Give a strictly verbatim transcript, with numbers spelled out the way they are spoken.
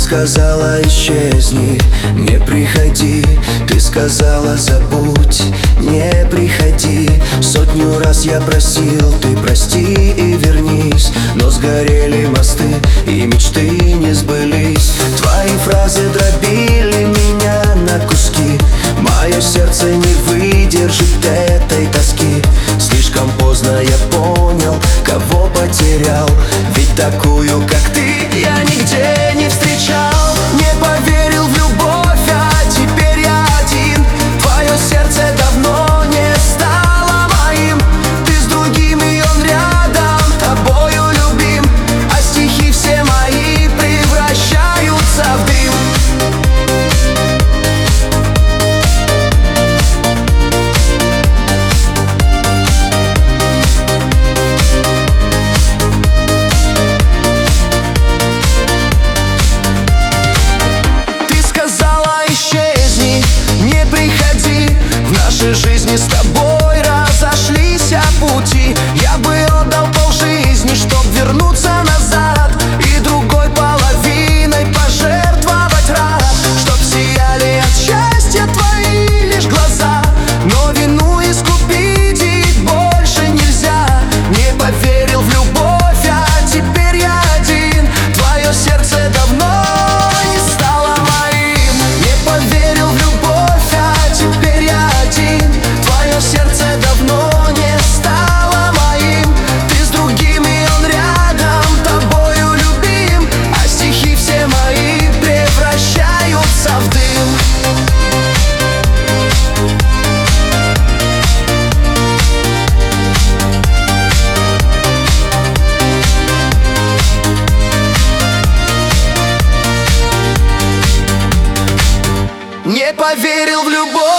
сказала исчезни, не приходи. Ты сказала забудь, не приходи. Сотню раз я просил, ты прости и вернись. Но сгорели мосты и мечты не сбылись. Твои фразы дробили меня на куски. Мое сердце не выдержит этой тоски. Слишком поздно я понял, кого потерял. Ведь такую, как ты, я нигде не встречал. Не поверил в любовь, а теперь я один. Твое сердце давно не стало моим. Ты с другим, и он рядом, тобою любим. А стихи все мои превращаются в дым. Жизни с тобой разошлись пути. Я бы отдал полжизни, чтоб вернуться назад и другой половиной пожертвовать рад. Чтоб сияли от счастья твои лишь глаза. Но вину искупить их больше нельзя. Не поверил в любовь, а теперь я один. Твое сердце давно не стало моим. Не поверил в любовь, а теперь я один. Твое сердце давно не стало моим. Ты с другим, и он рядом, тобою любим. А стихи все мои превращаются в дым. Не поверил в любовь.